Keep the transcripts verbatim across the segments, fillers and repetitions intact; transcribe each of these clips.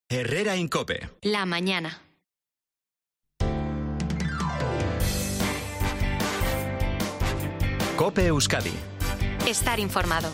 Herrera Incope. La mañana. Cope Euskadi. Estar informado.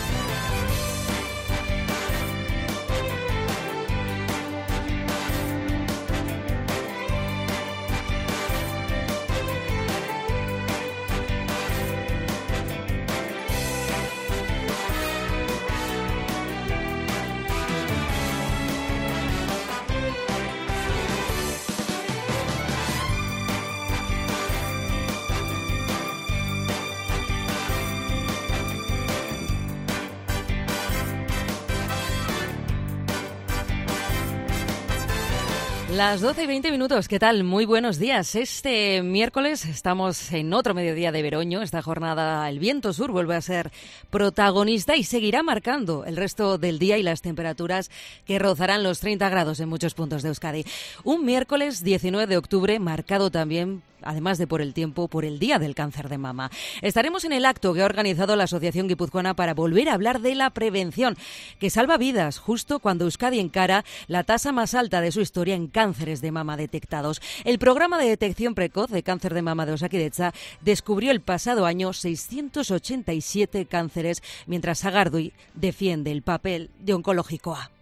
Las doce y veinte minutos, ¿qué tal? Muy buenos días. Este miércoles estamos en otro mediodía de veroño. Esta jornada el viento sur vuelve a ser protagonista y seguirá marcando el resto del día y las temperaturas que rozarán los treinta grados en muchos puntos de Euskadi. Un miércoles diecinueve de octubre marcado también, además de por el tiempo, por el Día del Cáncer de Mama. Estaremos en el acto que ha organizado la Asociación Guipuzcoana para volver a hablar de la prevención, que salva vidas justo cuando Euskadi encara la tasa más alta de su historia en cánceres de mama detectados. El programa de detección precoz de cáncer de mama de Osakidetza descubrió el pasado año seiscientos ochenta y siete cánceres, mientras Sagardui defiende el papel de Onkologiko A.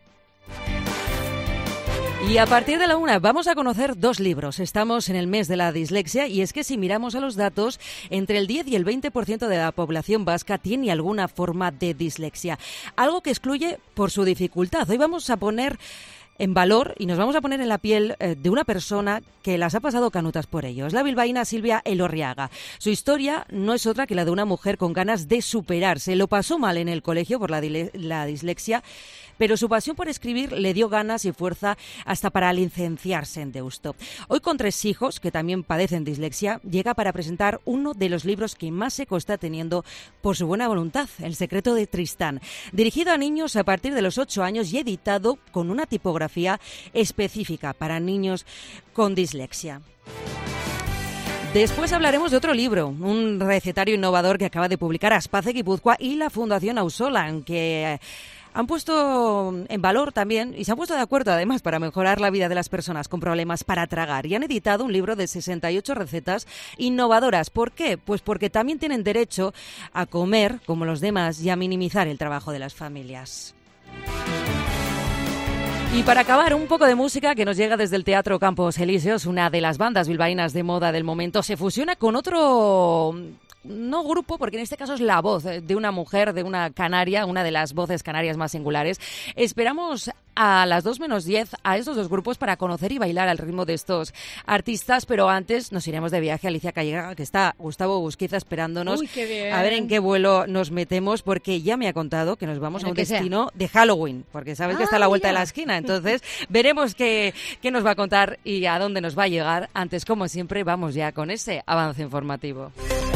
Y a partir de la una vamos a conocer dos libros. Estamos en el mes de la dislexia y es que si miramos a los datos, entre el diez y el veinte por ciento de la población vasca tiene alguna forma de dislexia, algo que excluye por su dificultad. Hoy vamos a poner en valor y nos vamos a poner en la piel eh, de una persona que las ha pasado canutas por ello. Es la bilbaína Silvia Elorriaga. Su historia no es otra que la de una mujer con ganas de superarse. Lo pasó mal en el colegio por la, dile- la dislexia, pero su pasión por escribir le dio ganas y fuerza hasta para licenciarse en Deusto. Hoy, con tres hijos que también padecen dislexia, llega para presentar uno de los libros que más eco está teniendo por su buena voluntad, El secreto de Tristán, dirigido a niños a partir de los ocho años y editado con una tipografía específica para niños con dislexia. Después hablaremos de otro libro, un recetario innovador que acaba de publicar Aspace Guipúzcoa y la Fundación Auzolan, que han puesto en valor también y se han puesto de acuerdo además para mejorar la vida de las personas con problemas para tragar, y han editado un libro de sesenta y ocho recetas innovadoras. ¿Por qué? Pues porque también tienen derecho a comer como los demás y a minimizar el trabajo de las familias. Y para acabar, un poco de música que nos llega desde el Teatro Campos Elíseos. Una de las bandas bilbaínas de moda del momento se fusiona con otro, no grupo, porque en este caso es la voz de una mujer, de una canaria, una de las voces canarias más singulares. Esperamos a las dos menos diez a estos dos grupos para conocer y bailar al ritmo de estos artistas, pero antes nos iremos de viaje a Alicia Calleja, que está Gustavo Busquiza esperándonos. Uy, qué bien. A ver en qué vuelo nos metemos, porque ya me ha contado que nos vamos a un destino sea. de Halloween, porque sabes ah, que está a la vuelta mira. de la esquina. Entonces veremos qué, qué nos va a contar y a dónde nos va a llegar. Antes, como siempre, vamos ya con ese avance informativo.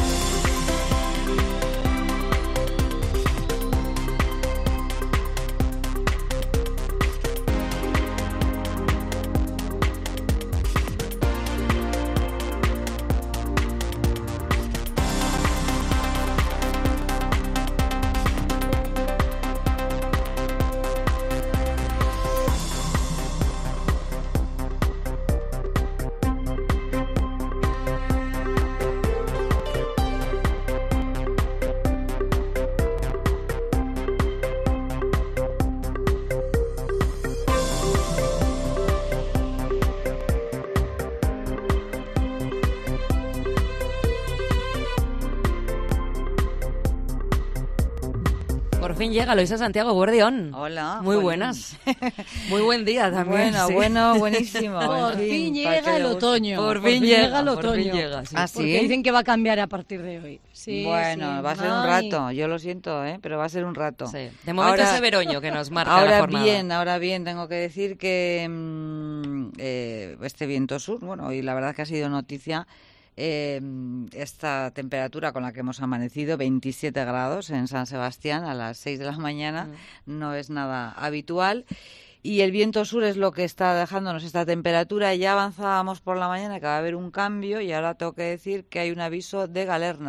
Por fin llega Loisa Santiago Guardión. Hola. Muy buenas. Muy buen día también. Bueno, sí. bueno, buenísimo. Por fin, fin llega el otoño. Por, por fin, fin llega, llega el otoño. Por fin llega, sí. ¿Ah, sí? Porque dicen que va a cambiar a partir de hoy. Sí, bueno, sí. va a ser Ay. un rato. Yo lo siento, ¿eh? Pero va a ser un rato. Sí. De momento ahora, ese veroño que nos marca ahora la jornada. bien, ahora bien, tengo que decir que mmm, eh, este viento sur, bueno, y la verdad que ha sido noticia. Eh, esta temperatura con la que hemos amanecido, veintisiete grados en San Sebastián a las seis de la mañana, mm. no es nada habitual. Y el viento sur es lo que está dejándonos esta temperatura. Ya avanzábamos por la mañana que va a haber un cambio y ahora tengo que decir que hay un aviso de galerna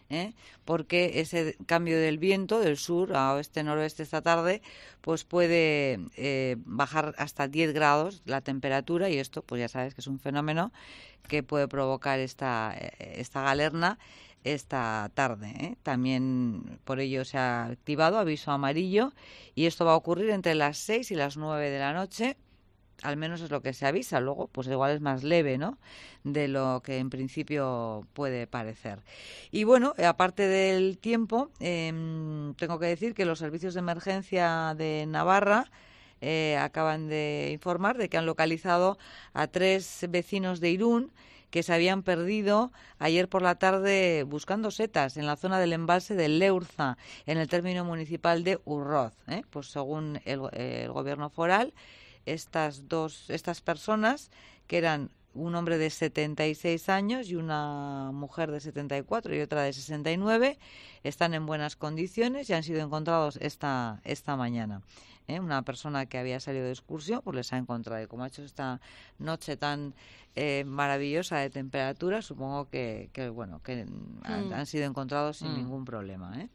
¿eh? Porque ese cambio del viento del sur a oeste-noroeste esta tarde pues puede eh, bajar hasta diez grados la temperatura, y esto pues ya sabes que es un fenómeno que puede provocar esta, esta galerna esta tarde, ¿eh? También por ello se ha activado aviso amarillo, y esto va a ocurrir entre las seis y las nueve de la noche, al menos es lo que se avisa. Luego pues igual es más leve, ¿no?, de lo que en principio puede parecer. Y bueno, aparte del tiempo, eh, tengo que decir que los servicios de emergencia de Navarra eh, acaban de informar de que han localizado a tres vecinos de Irún que se habían perdido ayer por la tarde buscando setas en la zona del embalse de Leurza, en el término municipal de Urroz, ¿eh? Pues según el, el gobierno foral, estas dos estas personas, que eran un hombre de setenta y seis años y una mujer de setenta y cuatro y otra de sesenta y nueve, están en buenas condiciones y han sido encontrados esta esta mañana. ¿Eh? Una persona que había salido de excursión pues les ha encontrado, y como ha hecho esta noche tan eh, maravillosa de temperatura, supongo que, que bueno que mm. han, han sido encontrados sin mm. ningún problema, ¿eh?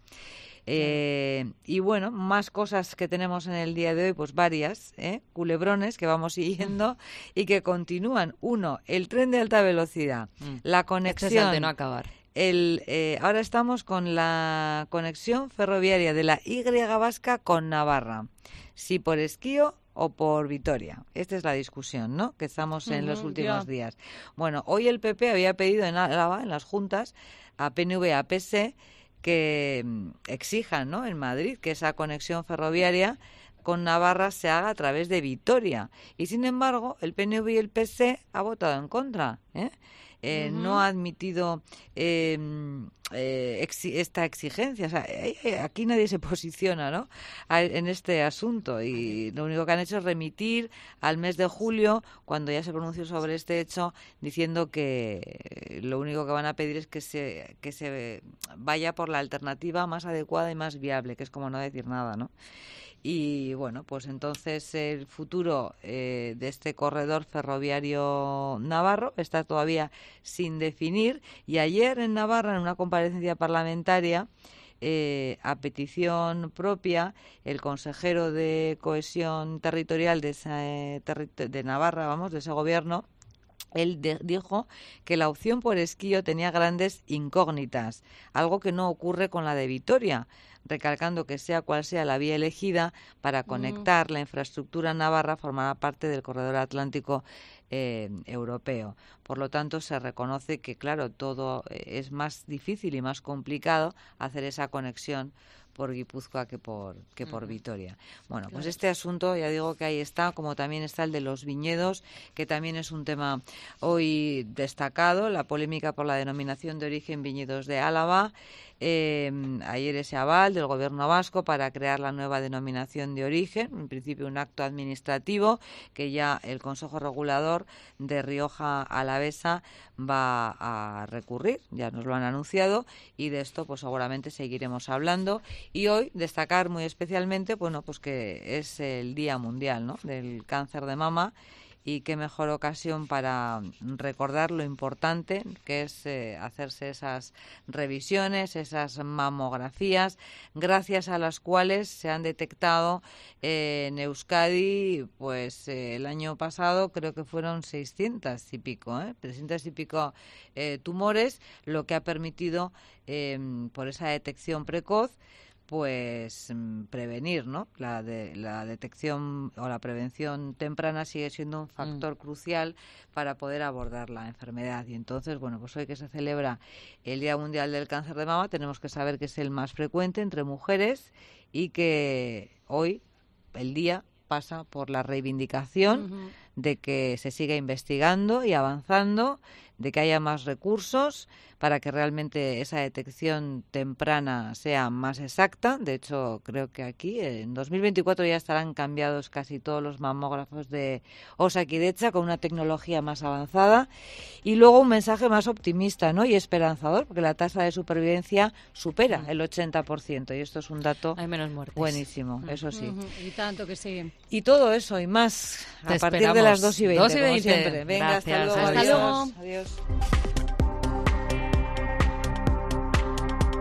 Eh, y bueno, más cosas que tenemos en el día de hoy, pues varias, ¿eh? culebrones que vamos siguiendo y que continúan. Uno, el tren de alta velocidad, mm. la conexión. Este es el de no acabar. El, eh, ahora estamos con la conexión ferroviaria de la Y vasca con Navarra, si por Esquío o por Vitoria. Esta es la discusión, ¿no?, que estamos en uh-huh, los últimos yeah. días. Bueno, hoy el P P había pedido en Álava, en las juntas, a P N V y a P S E, que exijan, ¿no?, en Madrid, que esa conexión ferroviaria con Navarra se haga a través de Vitoria. Y sin embargo, el P N V y el P S E ha votado en contra, ¿eh? Eh, uh-huh. No ha admitido eh, eh, exi- esta exigencia. O sea, eh, aquí nadie se posiciona, ¿no?, a, en este asunto, y lo único que han hecho es remitir al mes de julio, cuando ya se pronunció sobre este hecho, diciendo que lo único que van a pedir es que se que se vaya por la alternativa más adecuada y más viable, que es como no decir nada, ¿no? Y bueno, pues entonces el futuro eh, de este corredor ferroviario navarro está todavía sin definir, y ayer en Navarra, en una comparecencia parlamentaria, eh, a petición propia, el consejero de Cohesión Territorial de, ese, terri- de Navarra, vamos, de ese gobierno, él de, dijo que la opción por Esquío tenía grandes incógnitas, algo que no ocurre con la de Vitoria, recalcando que sea cual sea la vía elegida para conectar mm. la infraestructura navarra, formará parte del corredor atlántico eh, europeo. Por lo tanto, se reconoce que, claro, todo es más difícil y más complicado hacer esa conexión por Guipúzcoa que por que por uh-huh. Vitoria. Bueno, claro. Pues este asunto, ya digo que ahí está, como también está el de los viñedos, que también es un tema hoy destacado, la polémica por la denominación de origen Viñedos de Álava. Eh, ayer ese aval del gobierno vasco para crear la nueva denominación de origen, en principio un acto administrativo que ya el Consejo Regulador de Rioja Alavesa va a recurrir, ya nos lo han anunciado, y de esto pues seguramente seguiremos hablando. Y hoy destacar muy especialmente, bueno, pues que es el Día Mundial, ¿no?, del Cáncer de Mama, y qué mejor ocasión para recordar lo importante que es eh, hacerse esas revisiones, esas mamografías, gracias a las cuales se han detectado eh, en Euskadi, pues eh, el año pasado creo que fueron seiscientos y pico, ¿eh? trescientos y pico eh, tumores, lo que ha permitido, eh, por esa detección precoz, pues prevenir, ¿no? La de la detección o la prevención temprana sigue siendo un factor mm. crucial para poder abordar la enfermedad. Y entonces, bueno, pues hoy que se celebra el Día Mundial del Cáncer de Mama, tenemos que saber que es el más frecuente entre mujeres, y que hoy el día pasa por la reivindicación uh-huh. de que se siga investigando y avanzando, de que haya más recursos para que realmente esa detección temprana sea más exacta. De hecho, creo que aquí en dos mil veinticuatro ya estarán cambiados casi todos los mamógrafos de Osakidetza con una tecnología más avanzada. Y luego un mensaje más optimista, ¿no?, y esperanzador, porque la tasa de supervivencia supera el ochenta por ciento, y esto es un dato Hay menos muertes. buenísimo, uh-huh. eso sí. Uh-huh. Y tanto que sí. Y todo eso y más Te a partir esperamos. de las dos y veinte, dos y veinte. como siempre. Venga, Gracias. hasta luego. Hasta Adiós. luego. Adiós.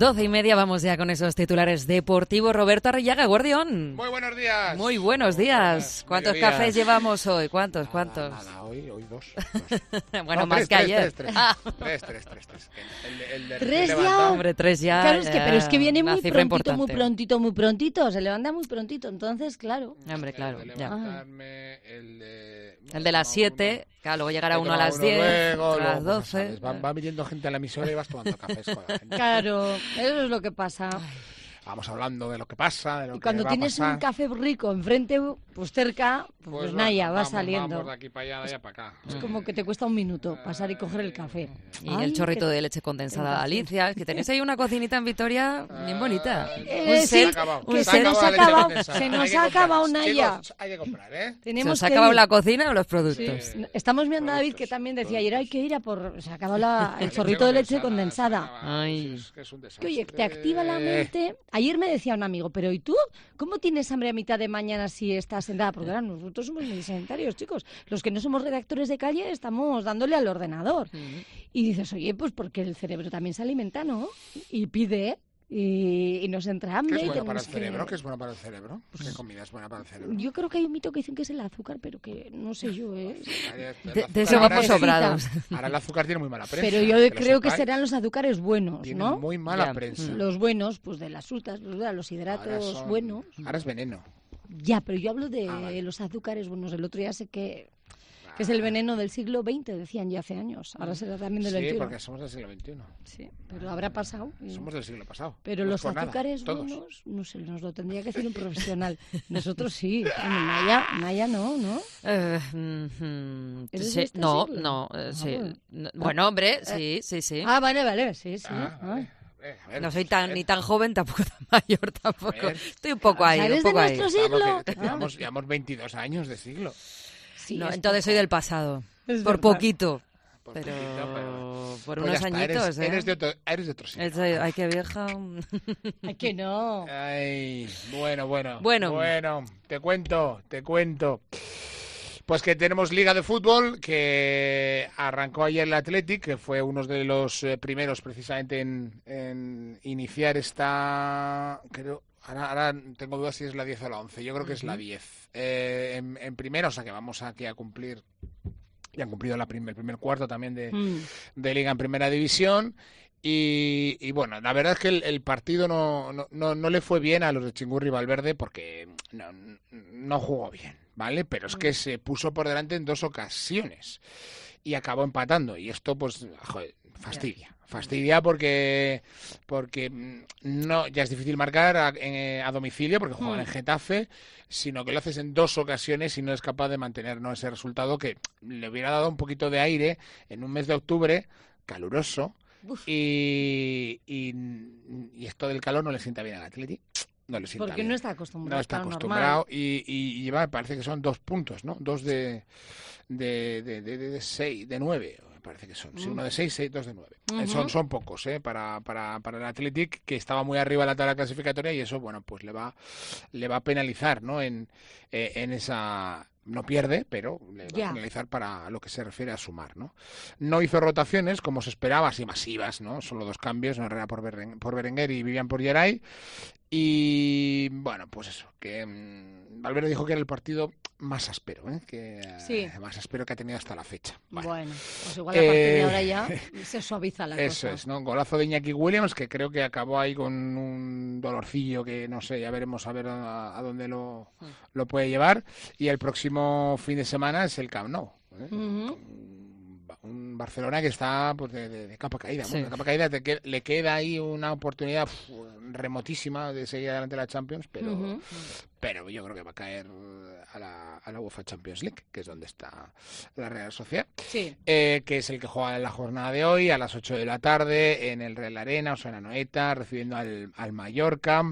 doce y media vamos ya con esos titulares deportivos. Roberto Arrillaga, Guardión. Muy buenos días. Muy buenos días. Buenas. ¿Cuántos Mediodías. cafés llevamos hoy? ¿Cuántos? Nada, ¿Cuántos? Nada, hoy, hoy dos. dos. bueno, no, más tres, que tres, ayer. Tres, tres, Ah. tres, tres, tres, tres. El, el, el de ¿Tres recién ya? levantado. Hombre, tres ya. Claro, es que, pero es que viene una muy cifra prontito, importante. muy prontito, muy prontito. Se levanta muy prontito, entonces, claro. Hombre, claro. El de ya. levantarme, el de... El de las siete, claro, luego llegará He uno a tomado las uno diez, luego, a luego, las pues, doce. ¿sabes? Va, va viniendo gente a la emisora y vas tomando cafés con la gente. Claro, eso es lo que pasa. Vamos hablando de lo que pasa, de lo Y que cuando va tienes a pasar. un café rico enfrente, pues cerca, pues, Pues naya, va vamos, saliendo. Vamos de aquí para allá, de allá para acá. Es como que te cuesta un minuto pasar y coger el café. Y Ay, el chorrito qué- de leche condensada de qué Alicia. Es que tenéis ahí una cocinita en Vitoria bien bonita. Eh, Un sí, set- que un se set- nos la ha leche acabado, condensada. se Hay nos que ha comprar. acabado Naya. Chicos, hay que comprar, ¿eh? ¿Se Tenemos os ha que acabado ir. la cocina o los Sí, productos? estamos viendo a David que Productos, también decía productos. ayer hay que ir a por... Se ha acabado la- el Leche chorrito de leche condensada. Ay. Es que es un Que desastre. oye, te activa la mente. Ayer me decía un amigo, pero ¿y tú? ¿Cómo tienes hambre a mitad de mañana si estás sentada? Porque claro, nosotros somos muy sedentarios, chicos. Los que no somos redactores de calle estamos dándole al ordenador. Y dices, oye, pues porque el cerebro también se alimenta, ¿no? Y pide, y, y nos entra ¿Qué hambre. es y bueno para tenemos el cerebro? que- ¿Qué es bueno para el cerebro? Pues ¿qué comida es buena para el cerebro? Yo creo que hay un mito que dicen que es el azúcar, pero que no sé yo, ¿eh? El De, azúcar de eso ahora vamos es- sobrados. Ahora el azúcar tiene muy mala prensa. Pero yo que lo creo que sepáis. serán los azúcares buenos, Tiene ¿no? muy mala Ya. prensa. Los buenos, pues de las frutas, los, los Ahora hidratos son- buenos. Ahora es veneno. Ya, pero yo hablo de Ah, vale. los azúcares buenos. El otro día sé que, que es el veneno del siglo veinte, decían ya hace años. Ahora será también del Sí, veintiuno. porque somos del siglo veintiuno. Sí, pero habrá pasado. y- Somos del siglo pasado. Pero No los es por nada, azúcares todos. buenos, no sé, nos lo tendría que decir un profesional. Nosotros sí. Bueno, Naya, Naya no, ¿no? Eh, mm, ¿Eres sí, de este no, siglo? no, eh, Ah, sí. bueno. No, bueno, hombre, sí, sí, sí. Ah, vale, vale, sí, sí. Ah, Ah. vale. Eh, a ver, No soy pues, tan eh, ni tan joven, tampoco tan mayor, tampoco. ver. Estoy un poco ahí, un ¿Sabes de poco ahí. nuestro vamos, siglo? que- que Ah. llevamos, llevamos veintidós años de siglo. Sí, No, es entonces poco. soy del pasado. Es Por verdad. poquito. Por Pero poquito, pero- por Pues unos ya está, añitos, eres, ¿eh? eres de otro, eres de otro siglo. Es de- ay, qué vieja. Ay, que no. Ay, bueno, bueno. Bueno. Bueno, te cuento, te cuento. Pues que tenemos Liga de Fútbol, que arrancó ayer el Athletic, que fue uno de los eh, primeros precisamente en, en iniciar esta... Creo, ahora, ahora tengo dudas si es la diez o la once, yo creo que es la diez. Eh, en, en primera, o sea que vamos aquí a cumplir... Y han cumplido la prim- el primer cuarto también de, Mm. de Liga en Primera División. Y, y bueno, la verdad es que el, el partido no, no, no, no le fue bien a los de Chingurri Valverde porque no, no jugó bien, ¿vale? Pero es que se puso por delante en dos ocasiones y acabó empatando. Y esto, pues, joder, fastidia. Fastidia porque porque mm, no ya es difícil marcar a, en- a domicilio porque juegan en Getafe, sino que lo haces en dos ocasiones y no es capaz de mantener, ¿no?, ese resultado que le hubiera dado un poquito de aire en un mes de octubre caluroso. Y, y, y esto del calor no le sienta bien al Atleti. No le sienta Porque bien. no está acostumbrado. No está claro, acostumbrado normal. y, y lleva, me parece que son dos puntos, ¿no? Dos de de, de, de, de, de seis, de nueve, me parece que son. Sí, uno de seis, seis, dos de nueve. Eh, Ujú. son, son pocos, ¿eh? Para, para, para el Athletic, que estaba muy arriba de la tabla clasificatoria y eso, bueno, pues le va, le va a penalizar, ¿no? En, eh, en esa... No pierde, pero le va Ya. a penalizar para lo que se refiere a sumar, ¿no? No hizo rotaciones como se esperaba, así masivas, ¿no? Solo dos cambios, ¿no? Herrera por, Beren- por Berenguer y Vivian por Geray. Y bueno, pues eso, que mmm, Valverde dijo que era el partido más áspero, ¿eh? Que, Sí. eh, más áspero que ha tenido hasta la fecha. Bueno, Bueno, pues igual a partir de Eh, ahora ya se suaviza la eso cosa. es, ¿no? Golazo de Iñaki Williams, que creo que acabó ahí con un dolorcillo que no sé, ya veremos a ver a, a dónde lo, lo puede llevar. Y el próximo fin de semana es el Camp Nou, ¿eh? Ujú. un, un Barcelona que está pues de, de- de capa caída. Sí. Bueno, de capa caída te que- le queda ahí una oportunidad uf, remotísima de seguir adelante la Champions, pero, Ujú. pero yo creo que va a caer a la, a la UEFA Champions League, que es donde está la Real Sociedad. Sí. Eh, que es el que juega en la jornada de hoy a las ocho de la tarde en el Real Arena, o sea, en Anoeta, recibiendo al, al Mallorca.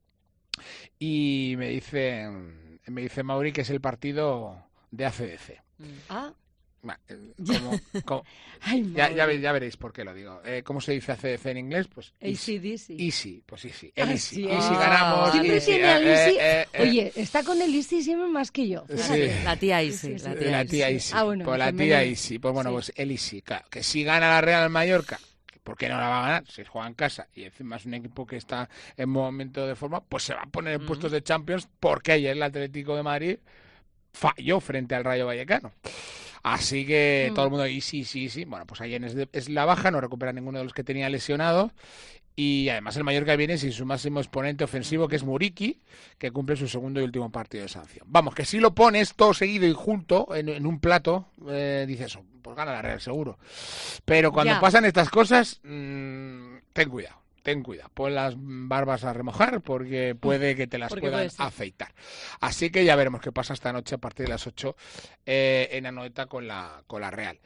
Y me dice, me dice Mauri que es el partido de A C D C. Ah, Bueno, eh, como- como- ay, ya, ya, madre. ve- ya veréis por qué lo digo. Eh, ¿Cómo se dice A C D C en inglés? Pues easy. A C D C. Easy, pues easy. Ah, El sí, easy. el Easy easy. ganamos. Siempre easy, tiene al eh, Easy. eh, eh, Oye, está con el Easy siempre más que yo. Sí. fíjate. La tía Isi, Sí, sí, la sí. tía La Isi. tía Easy. Ah, bueno, pues la femenino. tía Easy. Pues bueno, Sí. pues el Easy. Claro, que si gana la Real Mallorca, ¿por qué no la va a ganar? Si juega en casa y encima es un equipo que está en momento de forma, pues se va a poner en mm. puestos de Champions, porque ayer el Atlético de Madrid falló frente al Rayo Vallecano. Así que mm. todo el mundo, y sí, sí, sí. Bueno, pues ayer es, de, es la baja, no recupera ninguno de los que tenía lesionado. Y además el Mallorca viene sin su máximo exponente ofensivo, que es Muriqui, que cumple su segundo y último partido de sanción. Vamos, que si lo pones todo seguido y junto en, en un plato, eh, dices, oh, pues gana la Real seguro. Pero cuando ya. pasan estas cosas, mmm, ten cuidado. Ten cuidado, pon las barbas a remojar porque puede que te las puedan puede afeitar. Así que ya veremos qué pasa esta noche a partir de las ocho eh, en Anoeta con la, con la Real.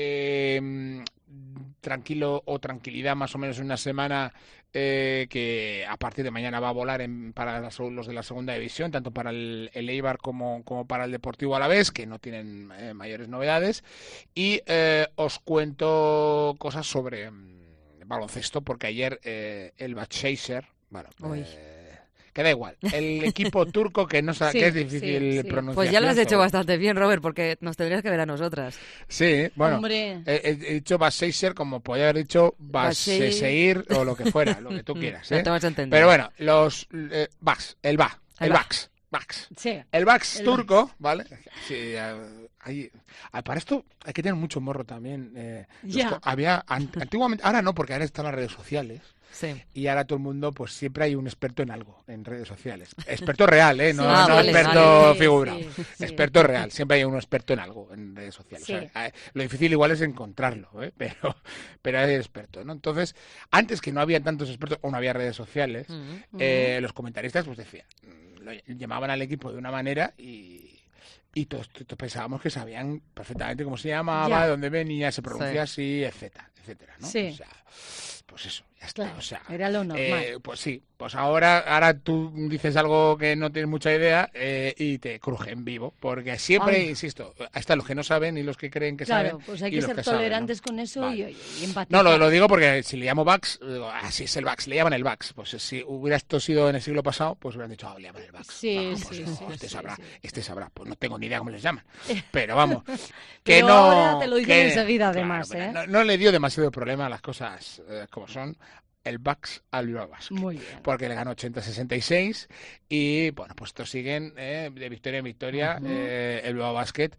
Eh, tranquilo o tranquilidad más o menos una semana eh, que a partir de mañana va a volar en, para las, los de la segunda división, tanto para el, el Eibar como, como para el Deportivo Alavés, que no tienen eh, mayores novedades. Y eh, os cuento cosas sobre baloncesto, porque ayer eh, el Başakşehir, bueno, eh, que da igual, el equipo turco que no sabe, sí, que es difícil sí, sí. pronunciar. Pues ya lo has hecho bastante bien, Robert, porque nos tendrías que ver a nosotras. Sí, bueno, he, he dicho Başakşehir como podía haber dicho Başakşehir o lo que fuera, lo que tú quieras. ¿eh? No te vas a entender. Pero bueno, los eh, Bax, el Ba, el, el Bax. Bax. Sí. El Bax turco, Bax. ¿Vale? Sí, hay, para esto hay que tener mucho morro también. Eh, yeah. los, había antiguamente, ahora no, porque ahora están las redes sociales. Sí. Y ahora todo el mundo, pues siempre hay un experto en algo en redes sociales. Experto real, ¿eh? No, sí, no vale, experto vale, figura. Sí, sí. Experto real. Siempre hay un experto en algo en redes sociales. Sí. O sea, lo difícil igual es encontrarlo, ¿eh? Pero, pero hay experto, ¿no? Entonces, antes que no había tantos expertos o no había redes sociales, uh-huh. eh, los comentaristas pues decían, lo llamaban al equipo de una manera y... Y todos, todos pensábamos que sabían perfectamente cómo se llamaba, de dónde venía, se pronuncia sí. así, etcétera, etcétera, ¿no? Sí. O sea, pues eso, ya está. Claro, o sea, era lo normal. Eh, pues sí, pues ahora, ahora tú dices algo que no tienes mucha idea eh, y te cruje en vivo, porque siempre, Ay. insisto, están los que no saben y los que creen que claro, saben. Claro, pues hay que ser que tolerantes saben, ¿no? con eso vale. y, y empatizar. No, lo, lo digo porque si le llamo Bax, digo, así es el Bax, le llaman el Bax. Pues si hubiera esto sido en el siglo pasado, pues hubieran dicho, ah, oh, le llaman el Bax. Sí, ah, pues, sí, no, sí, este sí, sabrá, sí. este sabrá. Pues no tengo ni idea cómo les llaman. Pero vamos, que Pero no... ahora te lo dicen que, enseguida, claro, además, ¿eh? No, no le dio demasiado problema a las cosas eh, como son. El Bax al Bilbao Basket. Muy bien. Porque le ganó ochenta a sesenta y seis y, bueno, pues estos siguen eh, de victoria en victoria uh-huh. eh, el Bilbao Basket.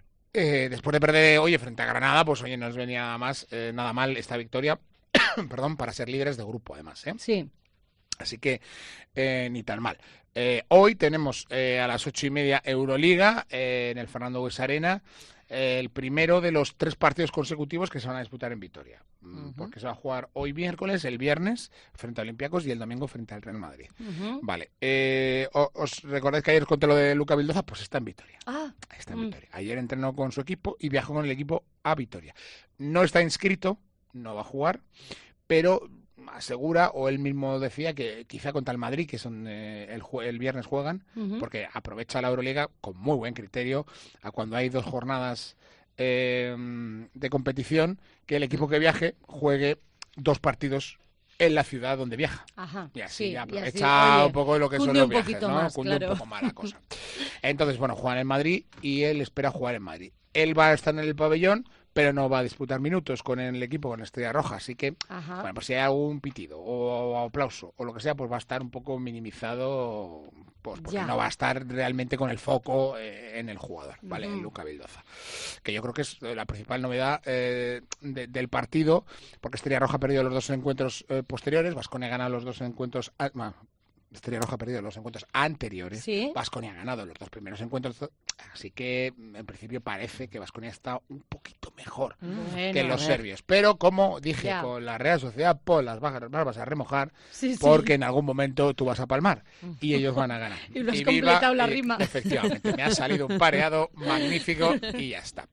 Eh, después de perder, oye, frente a Granada, pues oye, no nos venía más, eh, nada mal esta victoria, perdón, para ser líderes de grupo, además, ¿eh? Sí. Así que eh, ni tan mal. Eh, hoy tenemos eh, a las ocho y media Euroliga eh, en el Fernando Buesa Arena. El primero de los tres partidos consecutivos que se van a disputar en Vitoria, uh-huh. porque se va a jugar hoy miércoles, el viernes frente a Olympiacos y el domingo frente al Real Madrid. Uh-huh. Vale, eh, os recordáis que ayer os conté lo de Luca Vildoza, pues está en Vitoria. Ah. Está en Vitoria. Ayer entrenó con su equipo y viajó con el equipo a Vitoria. No está inscrito, no va a jugar, pero asegura, o él mismo decía, que quizá contra el Madrid, que son eh, el, el viernes juegan, uh-huh. porque aprovecha la Euroliga con muy buen criterio a cuando hay dos jornadas eh, de competición, que el equipo que viaje juegue dos partidos en la ciudad donde viaja. Ajá, y así sí, aprovecha y así, oye, un poco lo que son los viajes, ¿no? Más, cunde claro. un poco más la cosa. Entonces, bueno, juegan en Madrid y él espera jugar en Madrid. Él va a estar en el pabellón, pero no va a disputar minutos con el equipo, con Estrella Roja, así que, Ajá. bueno, pues si hay algún pitido o, o aplauso o lo que sea, pues va a estar un poco minimizado, pues porque ya. no va a estar realmente con el foco eh, en el jugador, ¿vale? Uh-huh. En Luca Vildoza, que yo creo que es la principal novedad eh, de, del partido, porque Estrella Roja ha perdido los dos encuentros eh, posteriores, Baskonia ha ganado los dos encuentros... Ah, no, Estrella Roja ha perdido los encuentros anteriores. ¿Sí? Baskonia ha ganado los dos primeros encuentros. Así que, en principio, parece que Baskonia está un poquito mejor bueno, que los serbios. Pero, como dije, ya. con la Real Sociedad, pon las barbas a remojar, sí, porque sí. en algún momento tú vas a palmar y ellos van a ganar. Y lo has y completado viva, la rima. Y, efectivamente, me ha salido un pareado magnífico y ya está.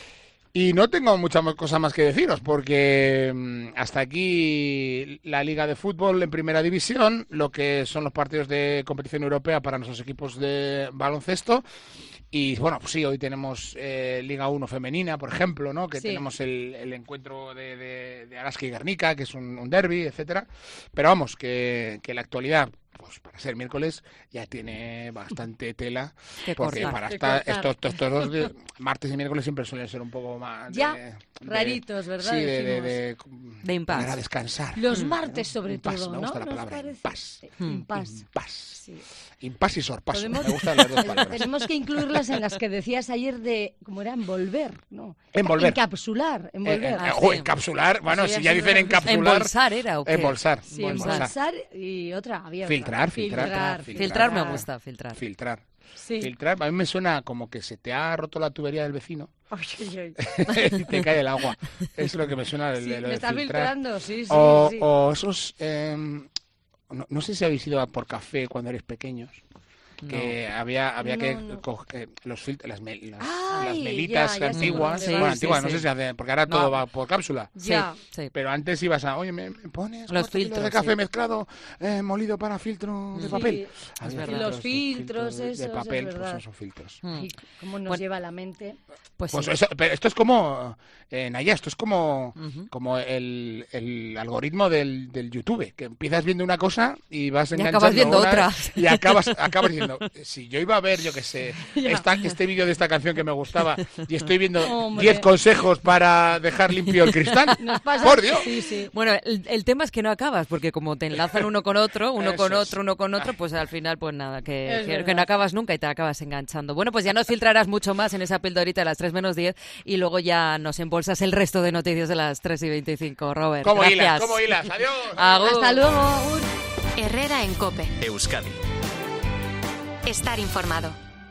Y no tengo mucha cosa más que deciros, porque hasta aquí la Liga de Fútbol en Primera División, lo que son los partidos de competición europea para nuestros equipos de baloncesto. Y bueno, pues sí, hoy tenemos eh, Liga uno femenina, por ejemplo, ¿no? Que sí. tenemos el, el encuentro de, de, de Araski y Guernica, que es un, un derbi, etcétera. Pero vamos, que, que la actualidad pues para ser miércoles ya tiene bastante tela, que porque cortar. para Que estar cortar. estos, estos, estos dos de- martes y miércoles siempre suelen ser un poco más de, Ya, de- raritos, ¿verdad? Sí, de, de, Decimos. de, De impasse. poner a descansar. Los martes, sobre Impasse, todo, me ¿no? gusta la ¿Nos palabra, parece? impasse. Eh, Impasse. Impasse. Sí. Impasse y sorpaso. Podemos- Me gustan las dos palabras. Tenemos que incluirlas en las que decías ayer de, ¿cómo era? Envolver, ¿no? Envolver. Encapsular, Eh, envolver. eh, Ah, o sí. encapsular, bueno, Eso ya si ya es dicen otra cosa. encapsular. ¿Embolsar era o qué? Embolsar. Sí, embolsar. embolsar y otra abierta. Filtrar, filtrar, Filtrar me gusta, filtrar. Filtrar. Sí. Filtrar, a mí me suena como que se te ha roto la tubería del vecino Ay, ay, ay. y te cae el agua. Es lo que me suena de, Sí, de lo me de está filtrar. filtrando, sí, sí. O, sí. o esos... em, no, no sé si habéis ido a por café cuando eres pequeños. Que había, había No, que no. coger los filtros, las, mel- las, Ay, las melitas ya, ya sé antiguas. por dónde bueno, vas. antiguas, Sí, no sí, sé sí. si hace, porque ahora No. todo va por cápsula. Ya. Sí, sí. Pero antes ibas a, oye, ¿me, me pones Los cuatro kilos filtros, de café sí. mezclado eh, molido para filtro de Sí. papel? Es Había verdad. Y los de- filtros, de, esos, de es papel, pues verdad. esos filtros. Mm. Ay, ¿cómo nos Bueno. lleva la mente? Pues, Pues sí. eso, pero esto es como, eh, Naya, esto es como, Ujú. como el, el algoritmo del, del YouTube, que empiezas viendo una cosa y vas Y enganchando acabas viendo una otra. y acabas, acabas diciendo, si yo iba a ver, yo qué sé, esta, este vídeo de esta canción que me gustaba y estoy viendo Hombre. diez consejos para dejar limpio el cristal, Nos pasa... por Dios. Sí, sí. Bueno, el, el tema es que no acabas, porque como te enlazan uno con otro, uno Eso con es. otro, uno con otro, pues al final, pues nada, que, Es que, que verdad. no acabas nunca y te acabas enganchando. Bueno, pues ya nos filtrarás mucho más en esa pildorita de las tres menos diez y luego ya nos embolsas el resto de noticias de las tres y veinticinco, Robert. ¿Cómo Gracias. hilas? ¿Cómo hilas? Adiós. Agur. Hasta luego. Agur. Herrera en COPE. Euskadi. Estar informado.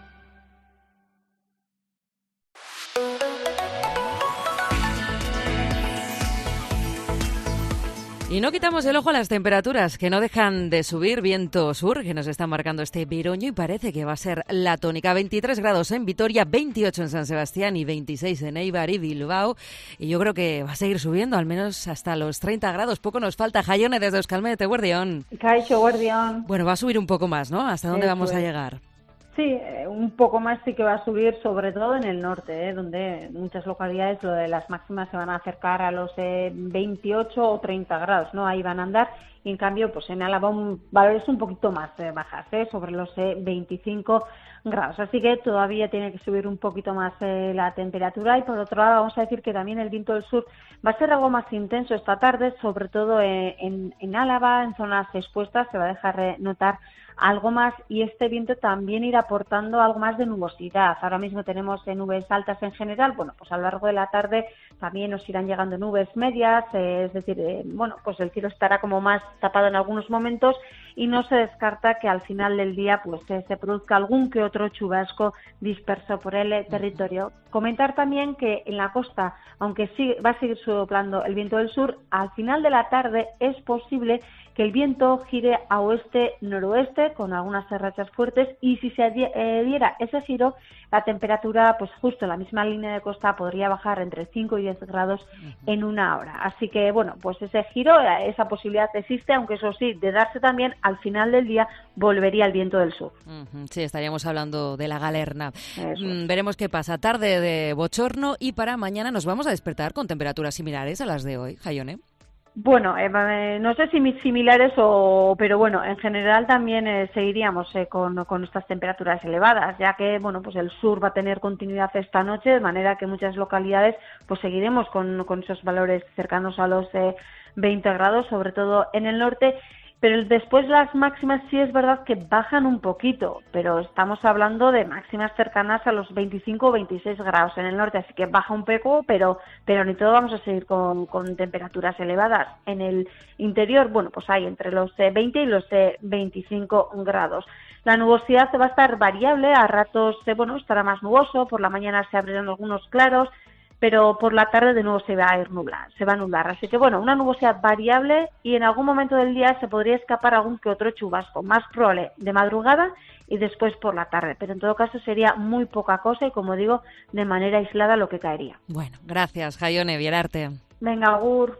Y no quitamos el ojo a las temperaturas, que no dejan de subir. Viento sur, que nos está marcando este veroño y parece que va a ser la tónica. veintitrés grados en Vitoria, veintiocho en San Sebastián y veintiséis en Eibar y Bilbao. Y yo creo que va a seguir subiendo, al menos hasta los treinta grados. Poco nos falta. Jaione desde Euskalmet, Guardión. Caixo, Guardián. Bueno, va a subir un poco más, ¿no? ¿Hasta dónde Eso vamos a es. llegar? Sí, eh, un poco más sí que va a subir, sobre todo en el norte, eh, donde en muchas localidades lo de las máximas se van a acercar a los eh, veintiocho o treinta grados, ¿no? Ahí van a andar. Y en cambio, pues en Álava un, valores un poquito más eh, bajas, eh, sobre los eh, veinticinco grados. Así que todavía tiene que subir un poquito más eh, la temperatura. Y por otro lado, vamos a decir que también el viento del sur va a ser algo más intenso esta tarde, sobre todo eh, en, en Álava, en zonas expuestas, se va a dejar eh, notar algo más, y este viento también irá aportando algo más de nubosidad. Ahora mismo tenemos eh, nubes altas en general, bueno, pues a lo largo de la tarde también nos irán llegando nubes medias, eh, es decir, eh, bueno, pues el cielo estará como más tapado en algunos momentos y no se descarta que al final del día pues eh, se produzca algún que otro chubasco disperso por el eh, territorio. Comentar también que en la costa, aunque sí va a seguir soplando el viento del sur, al final de la tarde es posible que el viento gire a oeste-noroeste con algunas rachas fuertes, y si se eh, diera ese giro, la temperatura, pues justo en la misma línea de costa, podría bajar entre cinco y diez grados en una hora. Así que, bueno, pues ese giro, esa posibilidad existe, aunque eso sí, de darse también, al final del día volvería el viento del sur. Uh-huh. Sí, estaríamos hablando de la galerna. Eso Mm, es. veremos qué pasa. Tarde de bochorno, y para mañana nos vamos a despertar con temperaturas similares a las de hoy, Jaione. Bueno, eh, no sé si mis similares o, pero bueno, en general también eh, seguiríamos eh, con, con estas temperaturas elevadas, ya que bueno, pues el sur va a tener continuidad esta noche, de manera que muchas localidades pues seguiremos con, con esos valores cercanos a los eh, veinte grados, sobre todo en el norte. Pero después las máximas sí es verdad que bajan un poquito, pero estamos hablando de máximas cercanas a los veinticinco o veintiséis grados en el norte, así que baja un poco, pero pero ni todo vamos a seguir con, con temperaturas elevadas. En el interior, bueno, pues hay entre los eh, veinte y los eh, veinticinco grados. La nubosidad va a estar variable, a ratos, eh, bueno, estará más nuboso, por la mañana se abrirán algunos claros, pero por la tarde de nuevo se va a ir nublar, se va a nublar. Así que bueno, una nubosidad variable, y en algún momento del día se podría escapar algún que otro chubasco, más probable de madrugada y después por la tarde. Pero en todo caso sería muy poca cosa y, como digo, de manera aislada lo que caería. Bueno, gracias, Jaione Bierarte. Venga, agur.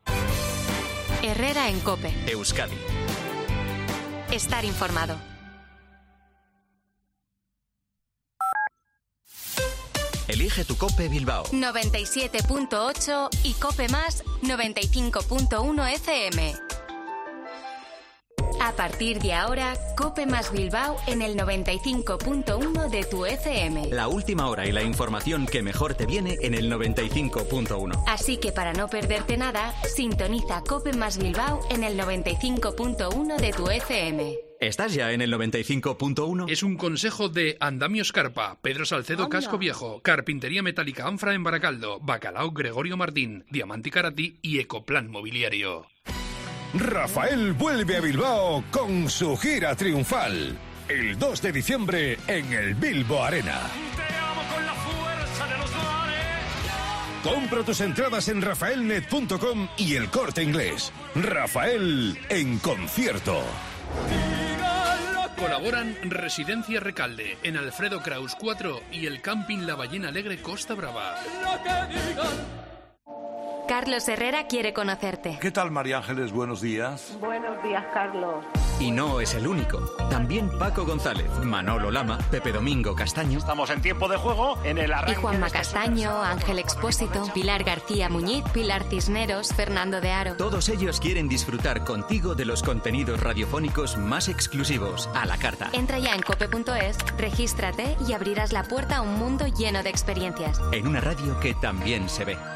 Herrera en COPE. Euskadi. Estar informado. Elige tu Cope Bilbao. noventa y siete punto ocho y COPE más noventa y cinco punto uno F M. A partir de ahora, COPE más Bilbao en el noventa y cinco punto uno de tu F M. La última hora y la información que mejor te viene en el noventa y cinco punto uno. Así que para no perderte nada, sintoniza COPE más Bilbao en el noventa y cinco punto uno de tu F M. ¿Estás ya en el noventa y cinco punto uno? Es un consejo de Andamios Carpa, Pedro Salcedo Anda. Casco Viejo, Carpintería Metálica Anfra en Baracaldo, Bacalao Gregorio Martín, Diamanti Karati y Ecoplan Mobiliario. Rafael vuelve a Bilbao con su gira triunfal. El dos de diciembre en el Bilbo Arena. Compra tus entradas en rafael net punto com y El Corte Inglés. Rafael en concierto. Colaboran Residencia Recalde en Alfredo Kraus cuatro y el Camping La Ballena Alegre Costa Brava. Carlos Herrera quiere conocerte. ¿Qué tal, María Ángeles? Buenos días. Buenos días, Carlos. Y no es el único. También Paco González, Manolo Lama, Pepe Domingo Castaño. Estamos en tiempo de juego en el arranque. Y Juanma Castaño, Ángel Expósito, Pilar García Muñiz, Pilar Cisneros, Fernando de Aro. Todos ellos quieren disfrutar contigo de los contenidos radiofónicos más exclusivos, a la carta. Entra ya en cope punto es, regístrate y abrirás la puerta a un mundo lleno de experiencias. En una radio que también se ve.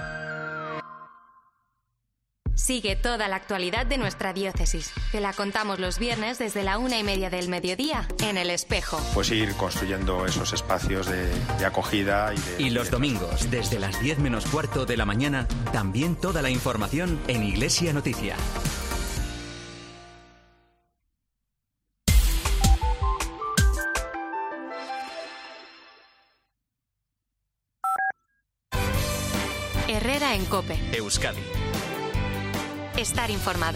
Sigue toda la actualidad de nuestra diócesis. Te la contamos los viernes desde la una y media del mediodía en El Espejo. Pues ir construyendo esos espacios de, de acogida. Y, de, y los de... domingos, desde las diez menos cuarto de la mañana, también toda la información en Iglesia Noticia. Herrera en COPE. Euskadi. Estar informado.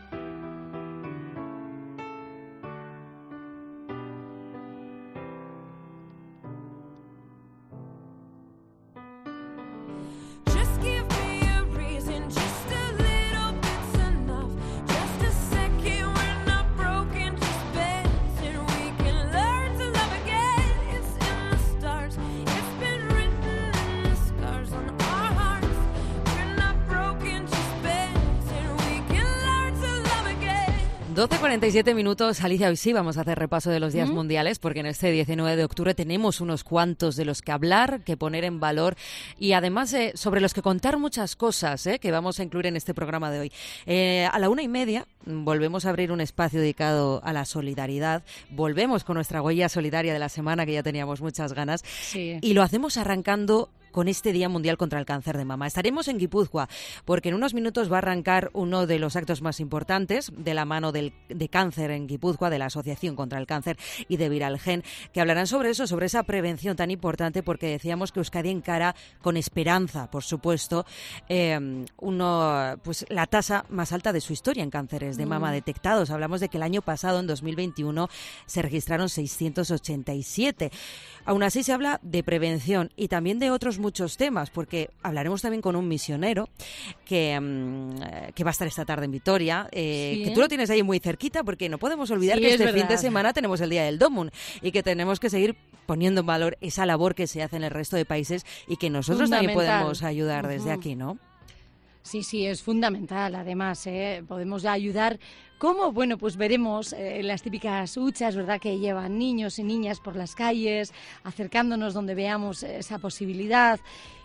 doce cuarenta y siete minutos, Alicia, hoy sí vamos a hacer repaso de los días ¿Mm? mundiales, porque en este diecinueve de octubre tenemos unos cuantos de los que hablar, que poner en valor y además eh, sobre los que contar muchas cosas eh, que vamos a incluir en este programa de hoy. Eh, a la una y media volvemos a abrir un espacio dedicado a la solidaridad, volvemos con nuestra huella solidaria de la semana, que ya teníamos muchas ganas, sí. Y lo hacemos arrancando con este Día Mundial contra el Cáncer de Mama. Estaremos en Guipúzcoa, porque en unos minutos va a arrancar uno de los actos más importantes de la mano del, de cáncer en Guipúzcoa, de la Asociación contra el Cáncer y de Viralgen, que hablarán sobre eso, sobre esa prevención tan importante, porque decíamos que Euskadi encara con esperanza, por supuesto, eh, uno, pues la tasa más alta de su historia en cánceres de mama mm. detectados. Hablamos de que el año pasado, en dos mil veintiuno, se registraron seiscientos ochenta y siete. Aún así se habla de prevención y también de otros muchos temas, porque hablaremos también con un misionero que, um, que va a estar esta tarde en Vitoria, eh, sí. que tú lo tienes ahí muy cerquita, porque no podemos olvidar Sí, que este verdad. fin de semana tenemos el Día del Domun y que tenemos que seguir poniendo en valor esa labor que se hace en el resto de países y que nosotros también podemos ayudar desde uh-huh. aquí, ¿no? Sí, sí, es fundamental, además, ¿eh? Podemos ayudar. ¿Cómo? Bueno, pues veremos eh, las típicas huchas, ¿verdad?, que llevan niños y niñas por las calles, acercándonos donde veamos esa posibilidad.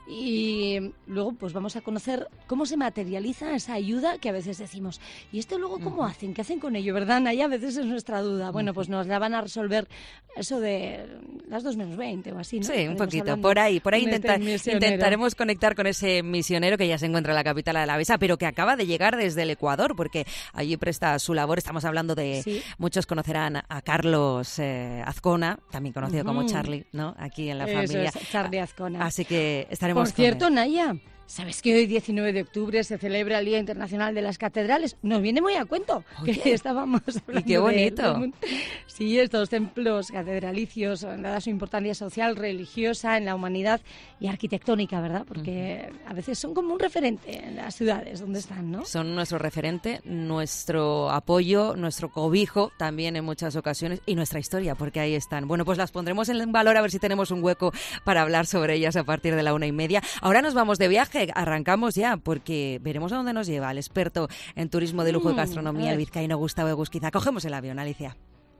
Y luego pues vamos a conocer cómo se materializa esa ayuda que a veces decimos, ¿y esto luego cómo uh-huh. hacen? ¿Qué hacen con ello, verdad, Naya? A veces es nuestra duda. Bueno, pues nos la van a resolver eso de las dos menos veinte o así, ¿no? Sí, un poquito, por ahí. Por ahí intenta, intentaremos conectar con ese misionero que ya se encuentra en la capital alavesa, pero que acaba de llegar desde el Ecuador, porque allí presta su labor. Estamos hablando de, ¿sí? Muchos conocerán a Carlos eh, Azcona, también conocido uh-huh. como Charlie, ¿no? Aquí en la eso familia. Es, Charlie Azcona. Así que estaremos. Por cierto, Naya, ¿sabes que hoy, diecinueve de octubre, se celebra el Día Internacional de las Catedrales? Nos viene muy a cuento. Oye, que estábamos hablando. Y qué bonito. De, de, sí, estos templos catedralicios, dada su importancia social, religiosa, en la humanidad y arquitectónica, ¿verdad? Porque uh-huh. a veces son como un referente en las ciudades donde están, ¿no? Son nuestro referente, nuestro apoyo, nuestro cobijo también en muchas ocasiones y nuestra historia, porque ahí están. Bueno, pues las pondremos en valor a ver si tenemos un hueco para hablar sobre ellas a partir de la una y media. Ahora nos vamos de viaje. viaje. Arrancamos ya, porque veremos a dónde nos lleva el experto en turismo de lujo y gastronomía, el vizcaíno Gustavo Egusquiza. Cogemos el avión, Alicia.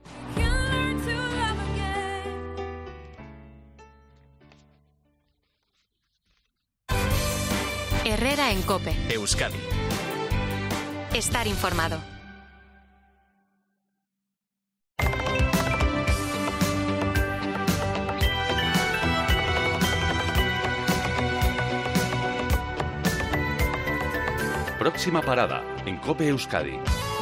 Herrera en COPE. Euskadi. Estar informado. Próxima parada en COPE Euskadi.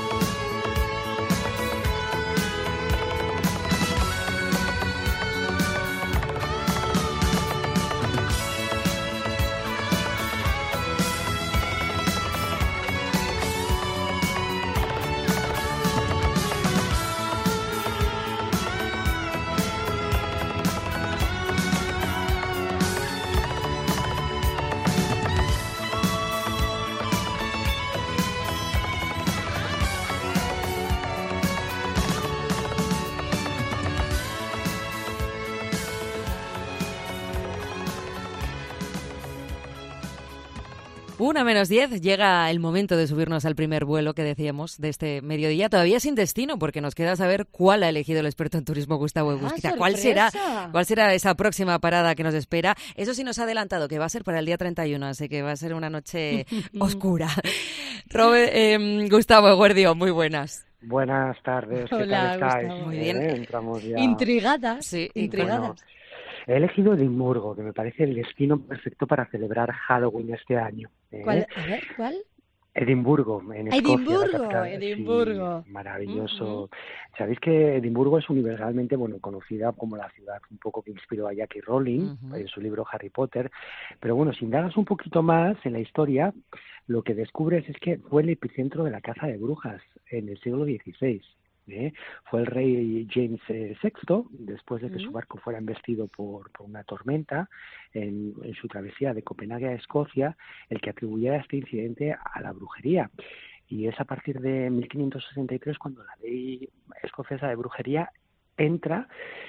Una menos diez, llega el momento de subirnos al primer vuelo que decíamos de este mediodía, todavía sin destino, porque nos queda saber cuál ha elegido el experto en turismo Gustavo Egusquiza. ¡Ah, ¿Cuál será, sorpresa! cuál será esa próxima parada que nos espera? Eso sí nos ha adelantado, que va a ser para el día treinta y uno, así que va a ser una noche oscura. Robert, eh, Gustavo Eguerdio, muy buenas. Buenas tardes, ¿qué Hola, tal estáis? Gustavo. Muy bien. Eh, entramos ya. Intrigadas, Sí, intrigadas. Bueno, he elegido Edimburgo, que me parece el destino perfecto para celebrar Halloween este año. ¿eh? ¿Cuál? A ver, ¿cuál? Edimburgo, en Escocia. Edimburgo, la capital. Edimburgo. Sí, maravilloso. Uh-huh. Sabéis que Edimburgo es universalmente, bueno, conocida como la ciudad un poco que inspiró a Jackie Rowling Uh-huh. en su libro Harry Potter. Pero bueno, si indagas un poquito más en la historia, lo que descubres es que fue el epicentro de la caza de brujas en el siglo dieciséis. ¿eh? Fue el rey James sexto, después de que su barco fuera embestido por, por una tormenta en, en su travesía de Copenhague a Escocia, el que atribuyera este incidente a la brujería. Y es a partir de mil quinientos sesenta y tres cuando la ley escocesa de brujería entra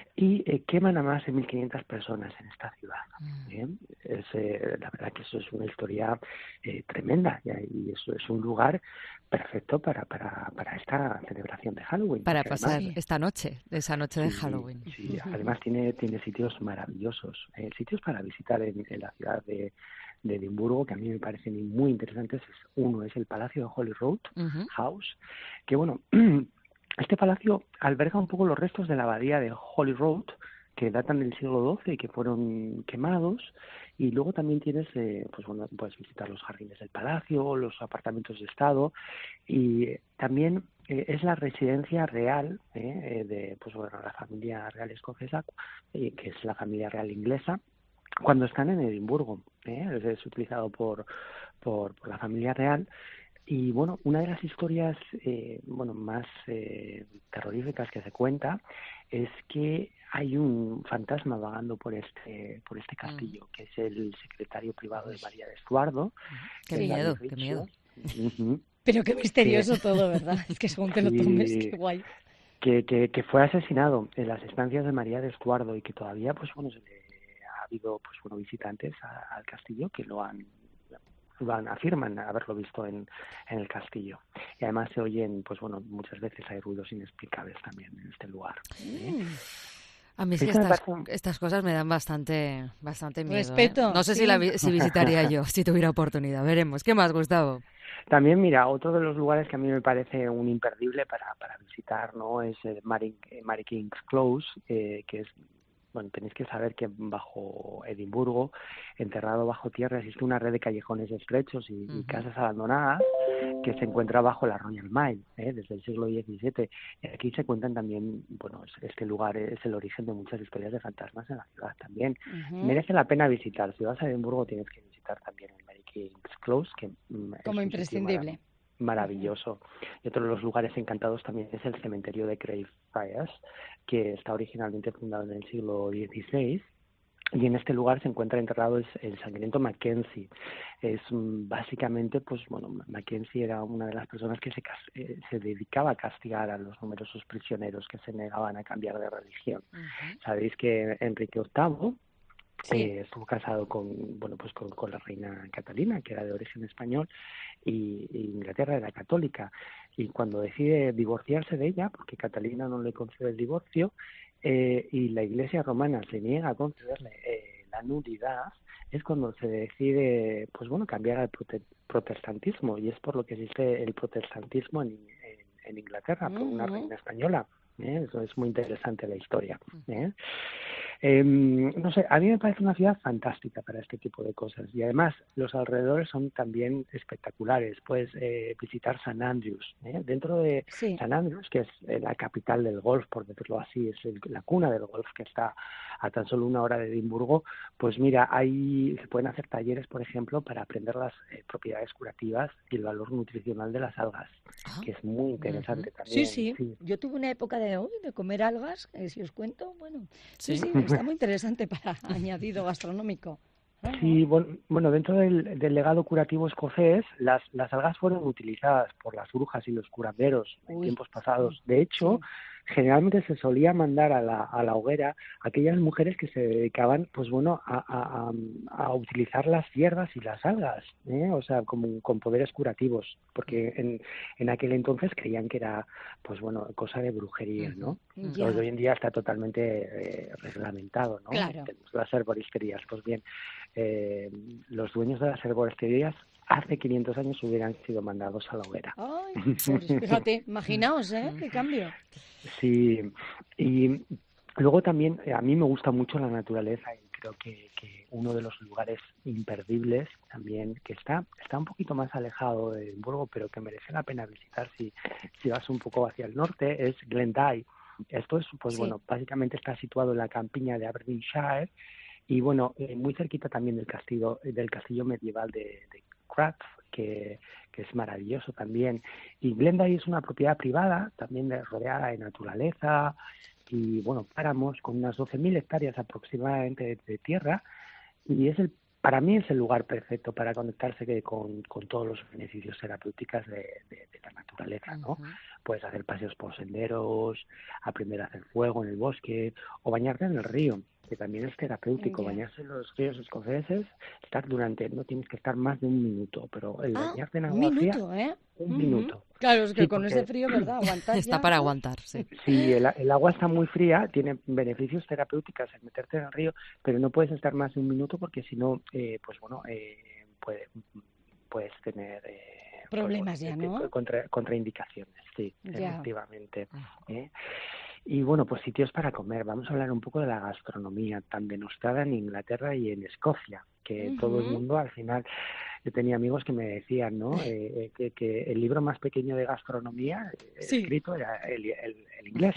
y eh, queman a más de mil quinientas personas en esta ciudad. ¿eh? Es, eh, la verdad que eso es una historia eh, tremenda y, y eso es un lugar perfecto para, para, para esta celebración de Halloween. Para porque pasar además, esta noche, esa noche de sí, Halloween. Sí, además tiene, tiene sitios maravillosos, eh, sitios para visitar en, en la ciudad de, de Edimburgo, que a mí me parecen muy interesantes. Uno es el Palacio de Holyrood Uh-huh. House, que bueno... Este palacio alberga un poco los restos de la abadía de Holyrood, que datan del siglo doce y que fueron quemados, y luego también tienes, eh, pues bueno, puedes visitar los jardines del palacio, los apartamentos de estado, y eh, también eh, es la residencia real eh, de, pues bueno, la familia real escocesa, eh, que es la familia real inglesa, cuando están en Edimburgo, eh, es utilizado por, por, por la familia real. Y bueno, una de las historias eh, bueno más eh, terroríficas que se cuenta es que hay un fantasma vagando por este por este castillo, mm. que es el secretario privado de María de Estuardo. Qué miedo, qué miedo. Uh-huh. Pero qué misterioso que, todo, ¿verdad? Es que según te lo tomes, qué guay. Que, que, que fue asesinado en las estancias de María de Estuardo y que todavía, pues bueno, se le, ha habido pues bueno visitantes a, al castillo que lo han Van, afirman haberlo visto en, en el castillo. Y además se oyen, pues bueno, muchas veces hay ruidos inexplicables también en este lugar. ¿eh? A mí es que estas, estas cosas me dan bastante bastante miedo. Respeto. ¿eh? No sé sí. si, la, si visitaría yo, si tuviera oportunidad. Veremos. ¿Qué más, Gustavo? También, mira, otro de los lugares que a mí me parece un imperdible para, para visitar, ¿no? Es el Mary, Mary King's Close, eh, que es... Bueno, tenéis que saber que bajo Edimburgo, enterrado bajo tierra, existe una red de callejones estrechos y, uh-huh. y casas abandonadas que se encuentra bajo la Royal Mile, ¿eh? desde el siglo diecisiete. Y aquí se cuentan también, bueno, este lugar es el origen de muchas historias de fantasmas en la ciudad también. Uh-huh. Merece la pena visitar. Si vas a Edimburgo tienes que visitar también el Mary King's Close, que como imprescindible. Maravilloso. Y otro de los lugares encantados también es el cementerio de Greyfriars, que está originalmente fundado en el siglo dieciséis, y en este lugar se encuentra enterrado el, el sangriento Mackenzie. Es básicamente, pues bueno, Mackenzie era una de las personas que se, eh, se dedicaba a castigar a los numerosos prisioneros que se negaban a cambiar de religión. Uh-huh. Sabéis que Enrique octavo Sí. Eh, estuvo casado con, bueno, pues con, con la reina Catalina, que era de origen español, y, y Inglaterra era católica. Y cuando decide divorciarse de ella, porque Catalina no le concede el divorcio, eh, y la Iglesia romana se niega a concederle eh, la nulidad, es cuando se decide, pues bueno, cambiar al prote- protestantismo, y es por lo que existe el protestantismo en, en, en Inglaterra, por una Uh-huh. reina española. ¿eh? Eso es muy interesante la historia. ¿eh? Eh, no sé, a mí me parece una ciudad fantástica para este tipo de cosas, y además los alrededores son también espectaculares. Puedes eh, visitar San Andrews, ¿eh? Dentro de Sí. San Andrews, que es eh, la capital del golf, por decirlo así, es el- la cuna del golf, que está a tan solo una hora de Edimburgo. Pues mira, ahí se pueden hacer talleres, por ejemplo, para aprender las eh, propiedades curativas y el valor nutricional de las algas, que es muy interesante también. Sí, sí, yo tuve una época de, uy, de comer algas, eh, si os cuento, bueno, sí, Sí. sí, está muy interesante para añadido gastronómico. Sí, bueno, bueno, dentro del, del legado curativo escocés, las, las algas fueron utilizadas por las brujas y los curanderos en Uy, tiempos pasados. De hecho, generalmente se solía mandar a la, a la hoguera a aquellas mujeres que se dedicaban, pues bueno, a, a, a, a utilizar las hierbas y las algas, ¿eh? O sea, como con poderes curativos, porque en, en aquel entonces creían que era, pues bueno, cosa de brujería, ¿no? Ya. Pues hoy en día está totalmente eh, reglamentado, ¿no? Claro. Tenemos las herboristerías. Pues bien, eh, los dueños de las herboristerías hace quinientos años hubieran sido mandados a la hoguera. Ay, pues fíjate, imaginaos, ¿eh? Qué cambio. Sí, y luego también eh, a mí me gusta mucho la naturaleza, y creo que, que uno de los lugares imperdibles también, que está está un poquito más alejado de Edimburgo, pero que merece la pena visitar si, si vas un poco hacia el norte, es Glendye. Esto es, pues Sí. bueno, básicamente está situado en la campiña de Aberdeenshire, y bueno, eh, muy cerquita también del castillo del castillo medieval de, de Crath, que, que es maravilloso también. Y Glendye es una propiedad privada, también de- rodeada de naturaleza y, bueno, páramos, con unas doce mil hectáreas aproximadamente de, de tierra, y es el para mí es el lugar perfecto para conectarse que con, con todos los beneficios terapéuticos de, de, de la naturaleza, ¿no? Puedes hacer paseos por senderos, aprender a hacer fuego en el bosque, o bañarte en el río, que también es terapéutico. Ya. Bañarse en los ríos escoceses, estar durante, no tienes que estar más de un minuto, pero el Ah, bañarte en un agua fría, minuto, ¿eh? un Ujú. minuto. Claro, es que Sí, con porque- ese frío, ¿verdad? Aguantar Está ya, para ¿no? aguantar, sí. Sí, el, el agua está muy fría, tiene beneficios terapéuticos en meterte en el río, pero no puedes estar más de un minuto porque si no, eh, pues bueno, eh, puede, puedes tener eh, Problemas pues, ya, bueno, ¿no? contra- contraindicaciones, sí, Ya. efectivamente. ¿eh? Y bueno, pues sitios para comer. Vamos a hablar un poco de la gastronomía tan denostada en Inglaterra y en Escocia, que todo el Ujú. mundo al final... Yo tenía amigos que me decían, ¿no? Eh, eh, que, que el libro más pequeño de gastronomía eh, Sí. escrito era el, el, el inglés.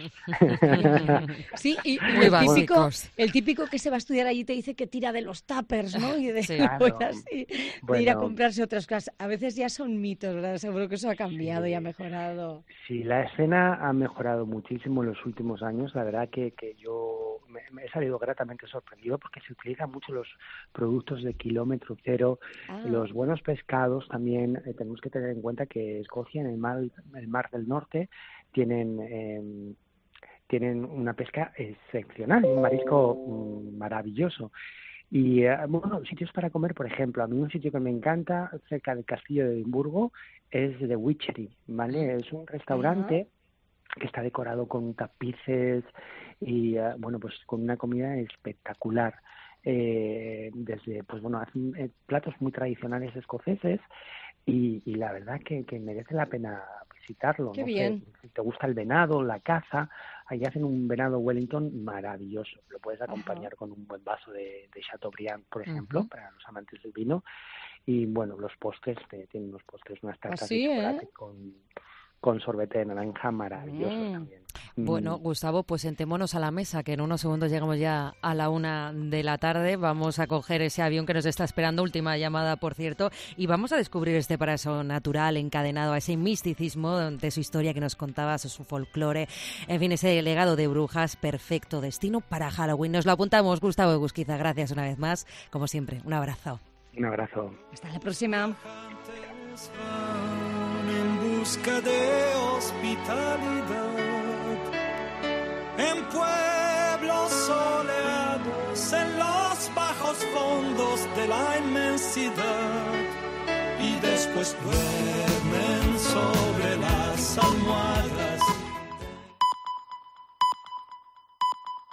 Sí, y, y Muy el, típico, básicos. el típico que se va a estudiar allí te dice que tira de los tuppers, ¿no? Y de, Sí. pues Claro. así, de ir a Bueno. comprarse otras cosas. A veces ya son mitos, ¿verdad? Seguro que eso ha cambiado Sí. y ha mejorado. Sí, la escena ha mejorado muchísimo en los últimos años. La verdad que, que yo me, me he salido gratamente sorprendido porque se utilizan mucho los productos de kilómetro cero, Ah. los buenos pescados también. Eh, tenemos que tener en cuenta que Escocia, en el mar, el mar del norte, tienen... Eh, tienen una pesca excepcional, un marisco mm, maravilloso. Y eh, bueno, sitios para comer, por ejemplo, a mí un sitio que me encanta cerca del castillo de Edimburgo es The Witchery, ¿vale? Es un restaurante que está decorado con tapices y, eh, bueno, pues con una comida espectacular. Eh, desde, pues bueno, hacen eh, platos muy tradicionales escoceses y, y la verdad que, que merece la pena visitarlo. Qué no sé, bien. si te gusta el venado, la caza, ahí hacen un venado Wellington maravilloso. Lo puedes acompañar con un buen vaso de, de Chateaubriand, por ejemplo, Ujú. para los amantes del vino. Y bueno, los postres, eh, tienen unos postres, unas tartas sí, de ¿eh? chocolate con, con sorbete de naranja maravillosos Mm. también. Bueno, Gustavo, pues sentémonos a la mesa, que en unos segundos llegamos ya a la una de la tarde. Vamos a coger ese avión que nos está esperando, última llamada, por cierto, y vamos a descubrir este paraíso natural encadenado a ese misticismo de su historia que nos contabas, su folclore, en fin, ese legado de brujas, perfecto destino para Halloween. Nos lo apuntamos, Gustavo Egusquiza, gracias una vez más, como siempre, un abrazo. Un abrazo. Hasta la próxima. En busca de hospitalidad, en pueblos soleados, en los bajos los fondos de la inmensidad y después duermen sobre las almohadas